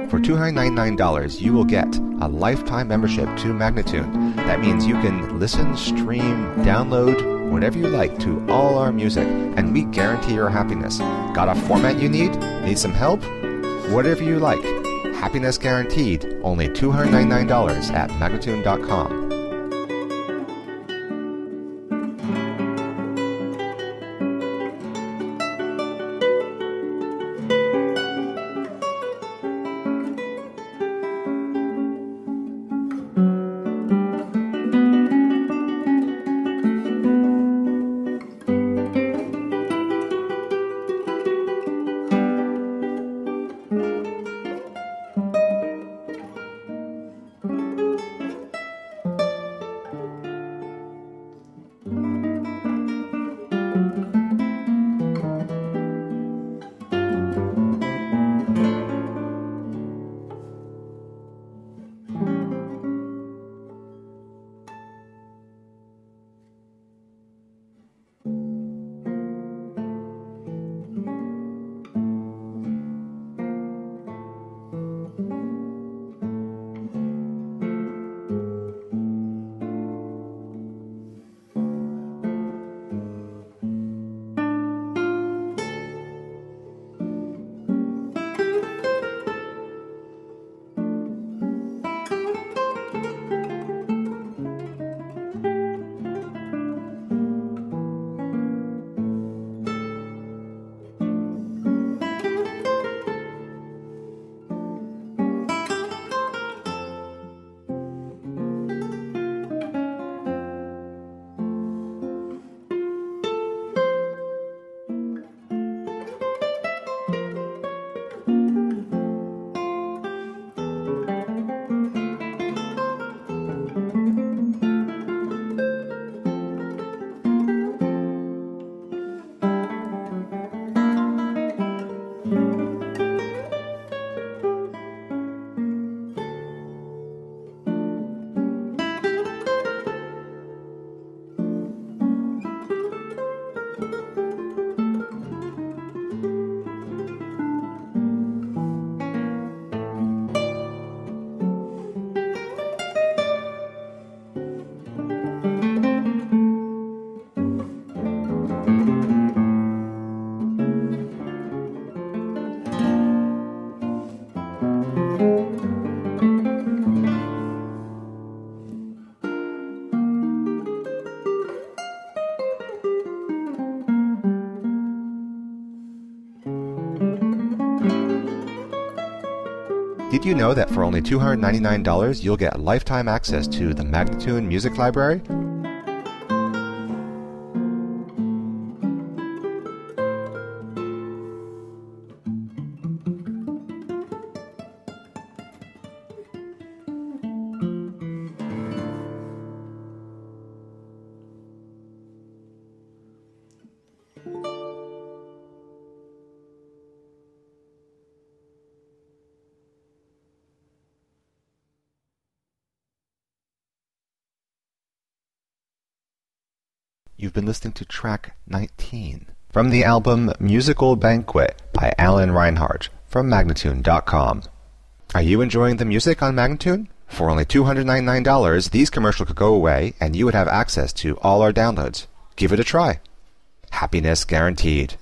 For $299, you will get a lifetime membership to Magnatune. That means you can listen, stream, download, whenever you like to all our music, and we guarantee your happiness. Got a format you need? Need some help? Whatever you like. Happiness guaranteed. Only $299 at Magnatune.com. Did you know that for only $299 you'll get lifetime access to the Magnatune Music Library? You've been listening to track 19 from the album Musical Banquet by Alan Reinhardt from Magnatune.com. Are you enjoying the music on Magnatune? For only $299, these commercials could go away and you would have access to all our downloads. Give it a try. Happiness guaranteed.